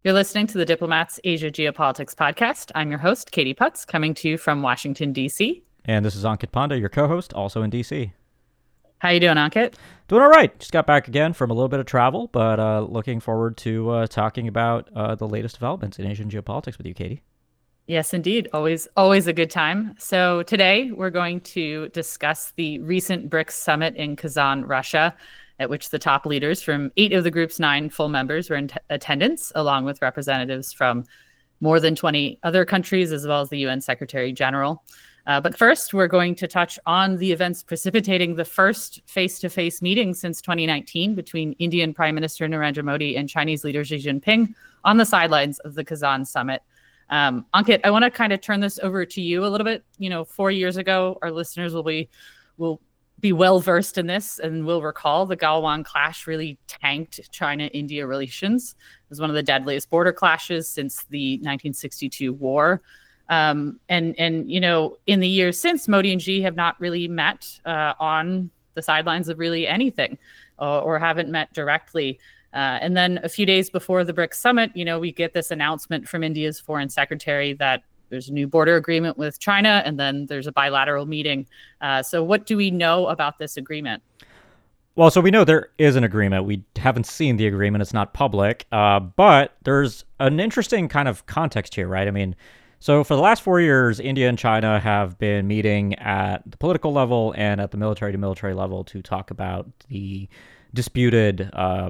You're listening to the Diplomats Asia Geopolitics podcast. I'm your host, Katie Putz, coming to you from Washington, D.C. And this is Ankit Panda, your co-host, also in DC. How you doing, Ankit? Doing all right. Just got back again from a little bit of travel, but looking forward to talking about the latest developments in Asian geopolitics with you, Katie. Yes, indeed. Always a good time. So today we're going to discuss the recent BRICS summit in Kazan, Russia, at which the top leaders from 8 of the group's 9 full members were in attendance, along with representatives from more than 20 other countries, as well as the UN Secretary General. But first, we're going to touch on the events precipitating the first face-to-face meeting since 2019 between Indian Prime Minister Narendra Modi and Chinese leader Xi Jinping on the sidelines of the Kazan summit. Ankit, I want to kind of turn this over to you a little bit. 4 years ago, our listeners will be well versed in this and will recall the Galwan clash really tanked China-India relations. It was one of the deadliest border clashes since the 1962 war. And in the years since, Modi and Xi have not really met on the sidelines of really anything, or haven't met directly. And then a few days before the BRICS summit, we get this announcement from India's foreign secretary that there's a new border agreement with China, and then there's a bilateral meeting. So what do we know about this agreement? Well, so we know there is an agreement. We haven't seen the agreement. It's not public. But there's an interesting kind of context here, right? I mean, so for the last 4 years, India and China have been meeting at the political level and at the military-to-military level to talk about the disputed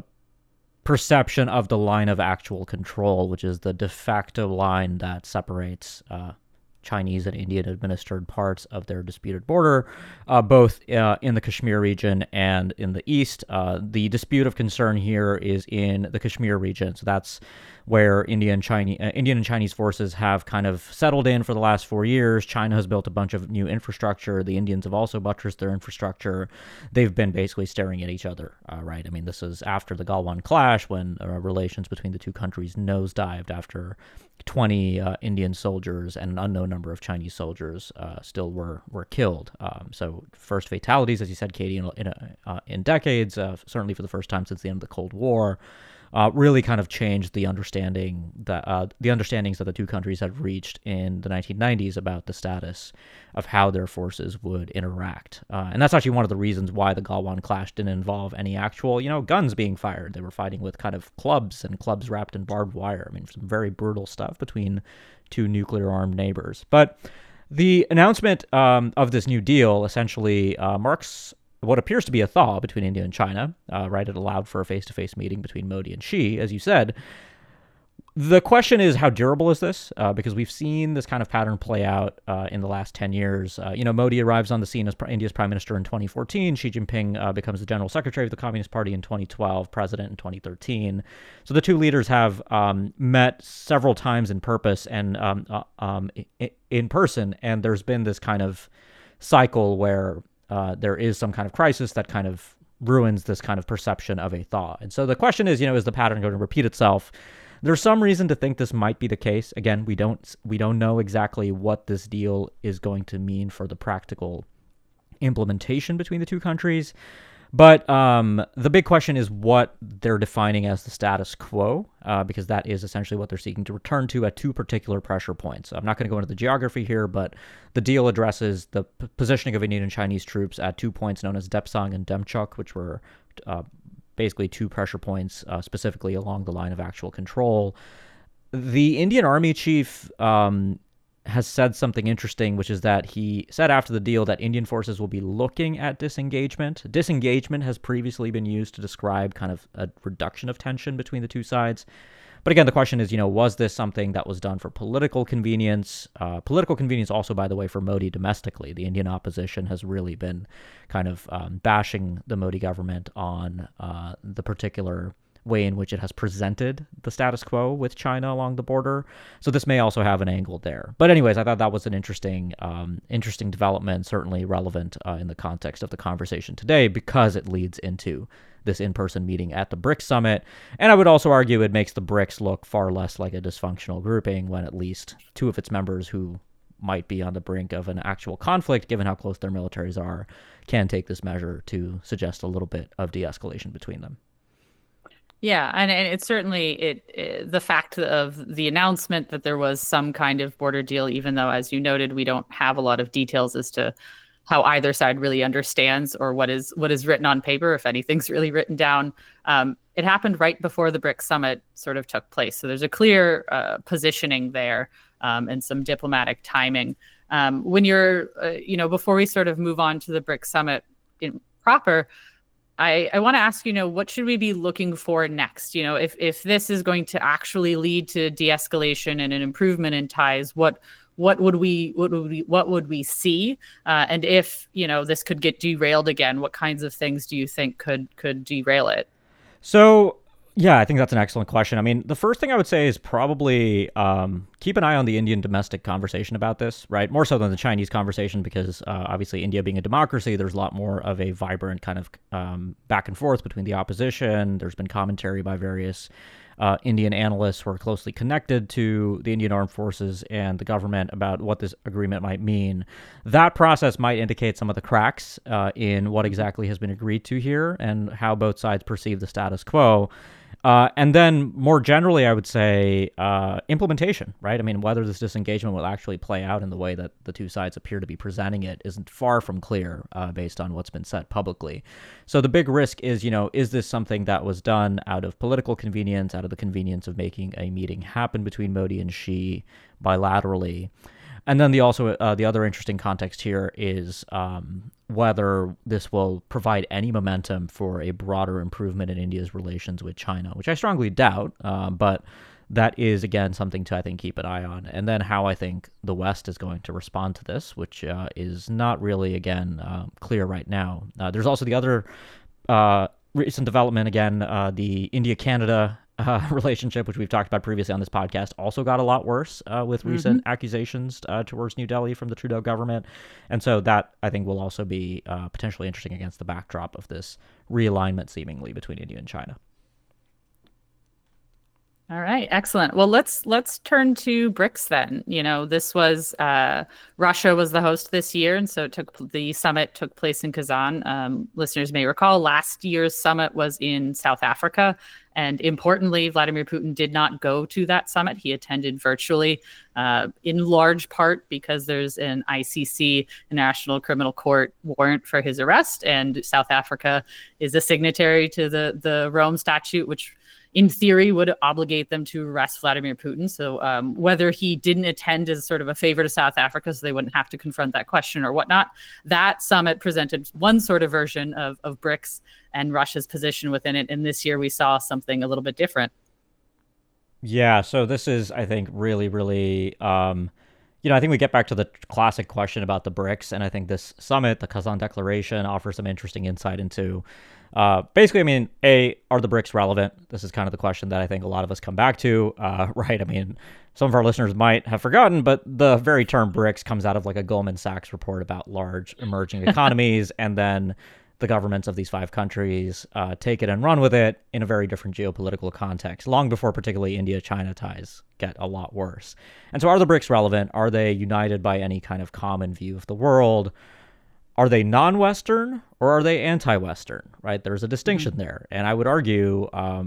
perception of the line of actual control, which is the de facto line that separates Chinese and Indian administered parts of their disputed border, both in the Kashmir region and in the east. The dispute of concern here is in the Kashmir region. So that's where Indian and Chinese forces have kind of settled in for the last 4 years. China has built a bunch of new infrastructure. The Indians have also buttressed their infrastructure. They've been basically staring at each other, right? I mean, this is after the Galwan clash, when relations between the two countries nosedived after 20 Indian soldiers and an unknown number of Chinese soldiers still were killed. So first fatalities, as you said, Katie, in decades, certainly for the first time since the end of the Cold War. Really kind of changed the understandings that the two countries had reached in the 1990s about the status of how their forces would interact. And that's actually one of the reasons why the Galwan clash didn't involve any actual, guns being fired. They were fighting with kind of clubs wrapped in barbed wire. I mean, some very brutal stuff between two nuclear-armed neighbors. But the announcement of this new deal essentially marks what appears to be a thaw between India and China, right? It allowed for a face-to-face meeting between Modi and Xi, as you said. The question is, how durable is this? Because we've seen this kind of pattern play out in the last 10 years. Modi arrives on the scene as India's prime minister in 2014. Xi Jinping becomes the general secretary of the Communist Party in 2012, president in 2013. So the two leaders have met several times in purpose and in person, and there's been this kind of cycle where there is some kind of crisis that kind of ruins this kind of perception of a thaw. And so the question is, is the pattern going to repeat itself? There's some reason to think this might be the case. Again, we don't know exactly what this deal is going to mean for the practical implementation between the two countries. But the big question is what they're defining as the status quo, because that is essentially what they're seeking to return to at two particular pressure points. I'm not going to go into the geography here, but the deal addresses the positioning of Indian and Chinese troops at 2 points known as Depsang and Demchok, which were basically 2 pressure points specifically along the line of actual control. The Indian Army chief has said something interesting, which is that he said after the deal that Indian forces will be looking at disengagement. Disengagement has previously been used to describe kind of a reduction of tension between the two sides. But again, the question is, was this something that was done for political convenience? Political convenience also, by the way, for Modi domestically. The Indian opposition has really been kind of bashing the Modi government on the particular way in which it has presented the status quo with China along the border. So this may also have an angle there. But anyways, I thought that was an interesting development, certainly relevant in the context of the conversation today, because it leads into this in-person meeting at the BRICS summit. And I would also argue it makes the BRICS look far less like a dysfunctional grouping when at least 2 of its members who might be on the brink of an actual conflict, given how close their militaries are, can take this measure to suggest a little bit of de-escalation between them. Yeah, and it's certainly the fact of the announcement that there was some kind of border deal, even though, as you noted, we don't have a lot of details as to how either side really understands or what is written on paper, if anything's really written down. It happened right before the BRICS summit sort of took place, so there's a clear positioning there, and some diplomatic timing. When you're, before we sort of move on to the BRICS summit in proper. I want to ask, what should we be looking for next? If this is going to actually lead to de-escalation and an improvement in ties, what would we see? And if, this could get derailed again, what kinds of things do you think could derail it? So, yeah, I think that's an excellent question. I mean, the first thing I would say is probably keep an eye on the Indian domestic conversation about this, right? More so than the Chinese conversation, because obviously India being a democracy, there's a lot more of a vibrant kind of back and forth between the opposition. There's been commentary by various Indian analysts who are closely connected to the Indian armed forces and the government about what this agreement might mean. That process might indicate some of the cracks in what exactly has been agreed to here and how both sides perceive the status quo. And then more generally, I would say implementation, right? I mean, whether this disengagement will actually play out in the way that the two sides appear to be presenting it isn't far from clear based on what's been said publicly. So the big risk is, is this something that was done out of political convenience, out of the convenience of making a meeting happen between Modi and Xi bilaterally? And then the other interesting context here is whether this will provide any momentum for a broader improvement in India's relations with China, which I strongly doubt, but that is, again, something to, I think, keep an eye on. And then how I think the West is going to respond to this, which is not really, again, clear right now. There's also the other recent development, again, the India-Canada relationship, which we've talked about previously on this podcast, also got a lot worse with recent accusations towards New Delhi from the Trudeau government. And so that, I think, will also be potentially interesting against the backdrop of this realignment seemingly between India and China. All right, excellent. Well, let's turn to BRICS then. This was Russia was the host this year, and so the summit took place in Kazan. Listeners may recall last year's summit was in South Africa, and importantly, Vladimir Putin did not go to that summit. He attended virtually, in large part because there's an ICC, International Criminal Court warrant for his arrest, and South Africa is a signatory to the Rome Statute, which in theory would obligate them to arrest Vladimir Putin. So whether he didn't attend as sort of a favor to South Africa so they wouldn't have to confront that question or whatnot, that summit presented one sort of version of BRICS and Russia's position within it. And this year we saw something a little bit different. Yeah, so this is, I think, really, really, I think we get back to the classic question about the BRICS, and I think this summit, the Kazan Declaration, offers some interesting insight into basically, I mean, are the BRICS relevant? This is kind of the question that I think a lot of us come back to, right? I mean, some of our listeners might have forgotten, but the very term BRICS comes out of like a Goldman Sachs report about large emerging economies, and then the governments of these 5 countries take it and run with it in a very different geopolitical context, long before particularly India-China ties get a lot worse. And so are the BRICS relevant? Are they united by any kind of common view of the world? Are they non-Western or are they anti-Western, right? There's a distinction there. And I would argue,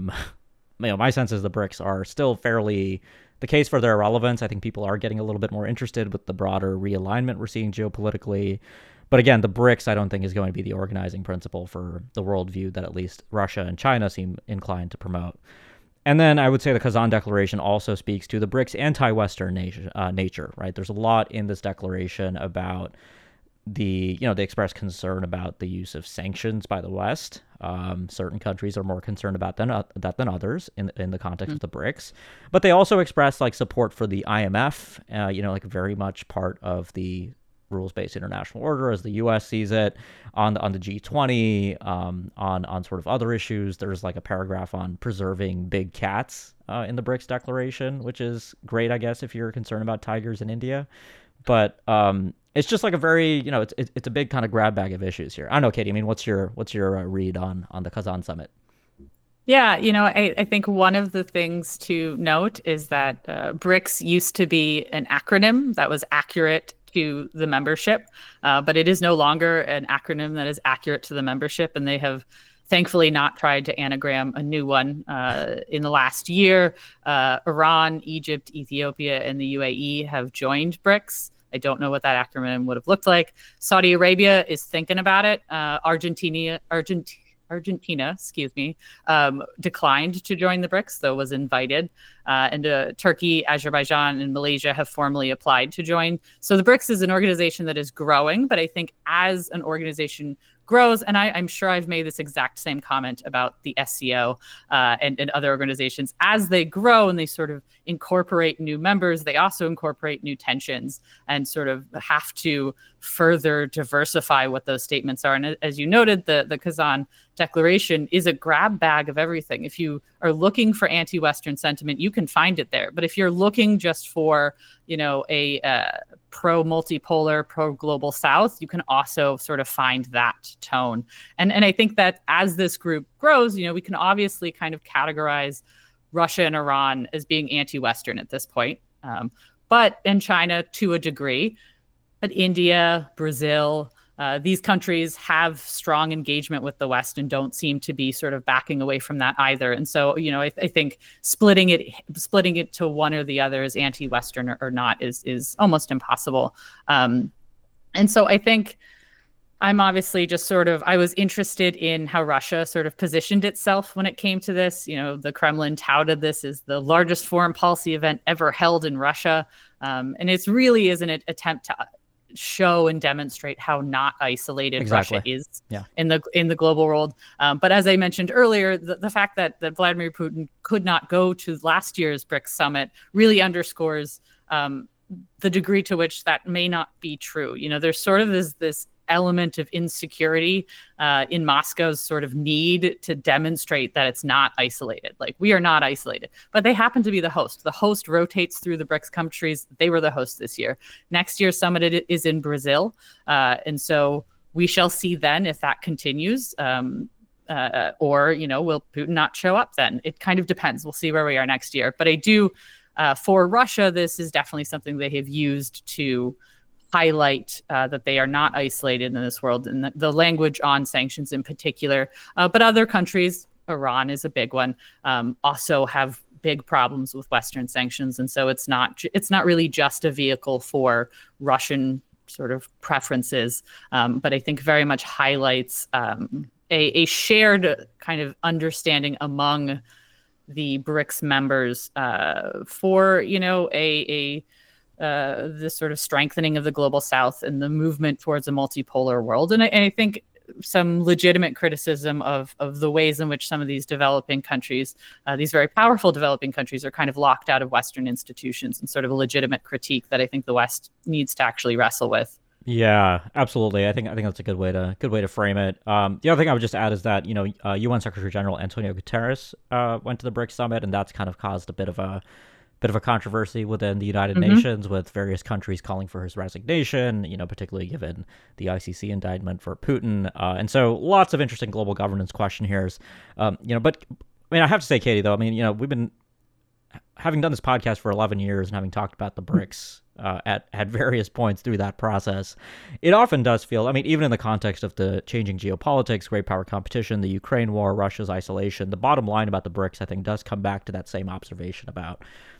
my sense is the BRICS are still fairly the case for their relevance. I think people are getting a little bit more interested with the broader realignment we're seeing geopolitically. But again, the BRICS, I don't think, is going to be the organizing principle for the worldview that at least Russia and China seem inclined to promote. And then I would say the Kazan Declaration also speaks to the BRICS anti-Western nature, right? There's a lot in this declaration about they express concern about the use of sanctions by the West. Certain countries are more concerned about that than others in the context of the BRICS. But they also express like support for the IMF, like very much part of the rules-based international order as the U.S. sees it, on the G20, on sort of other issues. There's like a paragraph on preserving big cats in the BRICS declaration, which is great, I guess, if you're concerned about tigers in India. But it's just like a very, it's a big kind of grab bag of issues here. I don't know, Katie. I mean, what's your read on the Kazan summit? Yeah, I think one of the things to note is that BRICS used to be an acronym that was accurate to the membership, but it is no longer an acronym that is accurate to the membership, and they have thankfully not tried to anagram a new one in the last year. Iran, Egypt, Ethiopia, and the UAE have joined BRICS. I don't know what that acronym would have looked like. Saudi Arabia is thinking about it. Argentina, declined to join the BRICS, though was invited. And Turkey, Azerbaijan, and Malaysia have formally applied to join. So the BRICS is an organization that is growing, but I think as an organization grows, and I'm sure I've made this exact same comment about the SCO and other organizations, as they grow and they sort of incorporate new members, they also incorporate new tensions and sort of have to further diversify what those statements are. And as you noted, the Kazan Declaration is a grab bag of everything. If you are looking for anti-Western sentiment, you can find it there. But if you're looking just for, a pro-multipolar, pro-global South, you can also sort of find that tone. And I think that as this group grows, we can obviously kind of categorize Russia and Iran as being anti-Western at this point, and China to a degree. But India, Brazil, these countries have strong engagement with the West and don't seem to be sort of backing away from that either. And so, I think splitting it to one or the other as anti-Western or not is almost impossible. And so I think I'm obviously just I was interested in how Russia sort of positioned itself when it came to this. The Kremlin touted this as the largest foreign policy event ever held in Russia. And it really is an attempt to show and demonstrate how not isolated Russia is in the global world. But as I mentioned earlier, the fact that Vladimir Putin could not go to last year's BRICS summit really underscores the degree to which that may not be true. There's sort of this element of insecurity in Moscow's sort of need to demonstrate that it's not isolated. Like, we are not isolated, but they happen to be the host. The host rotates through the BRICS countries. They were the host this year. Next year's summit is in Brazil. And so we shall see then if that continues. Or, will Putin not show up then? It kind of depends. We'll see where we are next year. But I do, for Russia, this is definitely something they have used to highlight that they are not isolated in this world, and the language on sanctions in particular. But other countries, Iran is a big one, also have big problems with Western sanctions. And so it's not really just a vehicle for Russian sort of preferences, but I think very much highlights a shared kind of understanding among the BRICS members for, the sort of strengthening of the global South and the movement towards a multipolar world. And I think some legitimate criticism of the ways in which some of these developing countries, these very powerful developing countries, are kind of locked out of Western institutions, and sort of a legitimate critique that I think the West needs to actually wrestle with. Yeah, absolutely. I think that's a good way to frame it. The other thing I would just add is that UN Secretary General Antonio Guterres went to the BRICS summit, and that's kind of caused a bit of a controversy within the United Nations, with various countries calling for his resignation, particularly given the ICC indictment for Putin. And so lots of interesting global governance question here. But I mean, I have to say, Katie, though, we've been having done this podcast for 11 years and having talked about the BRICS at various points through that process. It often does feel, even in the context of the changing geopolitics, great power competition, the Ukraine war, Russia's isolation, the bottom line about the BRICS, I think, does come back to that same observation about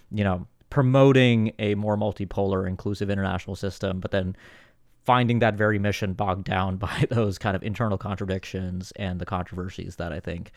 promoting a more multipolar, inclusive international system, but then finding that very mission bogged down by those kind of internal contradictions and the controversies that I think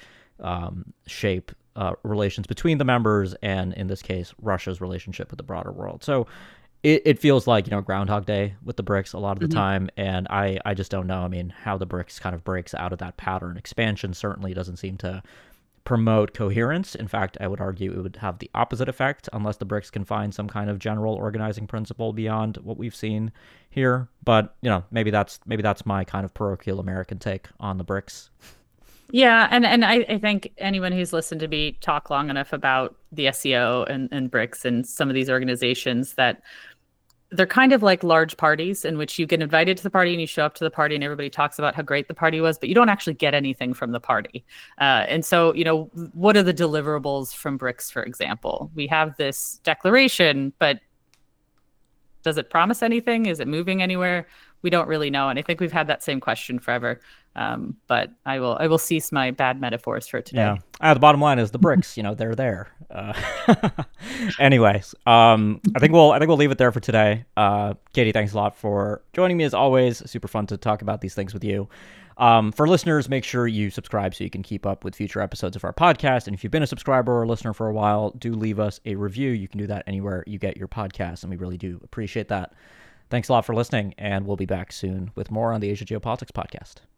shape relations between the members, and in this case, Russia's relationship with the broader world. So it feels like, Groundhog Day with the BRICS a lot of the time, and I just don't know, how the BRICS kind of breaks out of that pattern. Expansion certainly doesn't seem to promote coherence. In fact, I would argue it would have the opposite effect unless the BRICS can find some kind of general organizing principle beyond what we've seen here. But, maybe that's my kind of parochial American take on the BRICS. Yeah, and I think anyone who's listened to me talk long enough about the SCO and BRICS and some of these organizations, that they're kind of like large parties in which you get invited to the party and you show up to the party and everybody talks about how great the party was, but you don't actually get anything from the party. And so, what are the deliverables from BRICS, for example? We have this declaration, but does it promise anything? Is it moving anywhere? We don't really know. And I think we've had that same question forever. But I will cease my bad metaphors for today. Yeah. The bottom line is the BRICS. They're there. Anyways, I think we'll leave it there for today. Katie, thanks a lot for joining me as always. Super fun to talk about these things with you. For listeners, make sure you subscribe so you can keep up with future episodes of our podcast. And if you've been a subscriber or a listener for a while, do leave us a review. You can do that anywhere you get your podcast, and we really do appreciate that. Thanks a lot for listening, and we'll be back soon with more on the Asia Geopolitics Podcast.